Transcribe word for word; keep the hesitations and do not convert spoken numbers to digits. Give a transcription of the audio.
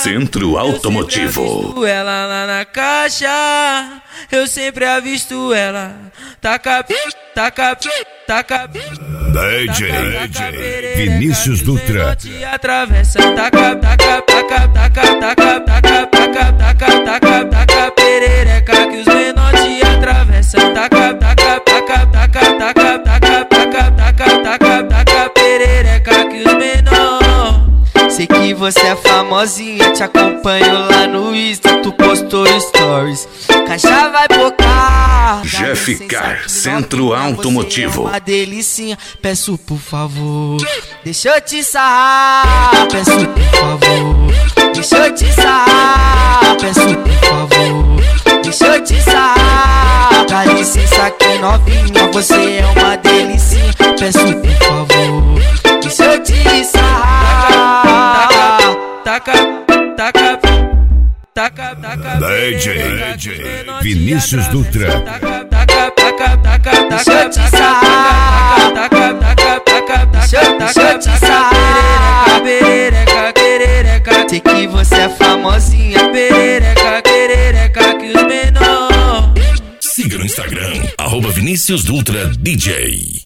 Centro Automotivo. Ela lá na caixa, eu sempre avisto ela. Taca, taca, taca. D J Vinícius Dutra. Atravessa, taca, taca, taca, taca, taca, taca, taca, taca, taca, taca, perereca que os menores te atravessam. Taca, taca, taca, taca, taca, taca, taca, taca, taca, taca, perereca que os menores. Sei que você é famosinha, te acompanho lá no Insta, tu postou stories. Caixa vai bocar. Jeff Car, Centro Automotivo. É uma delicinha, peço por favor, deixa eu te sarrar. Peço por favor, deixa eu te sarrar. Peço por favor, deixa eu te sarrar. Dá licença que novinha, você é uma delicinha. Peço por favor, deixa eu te sarrar. Taca, taca, taca, taca, D J Vinícius Dutra. Taca, taca, taca, taca, Deixa eu te taca, sarrar. taca, taca, taca, Deixa eu- deixa eu te sarrar. perereca, perereca, Sei que você é famosinha, perereca, perereca que os menores. Siga no Instagram, arroba Vinícius Dutra D J.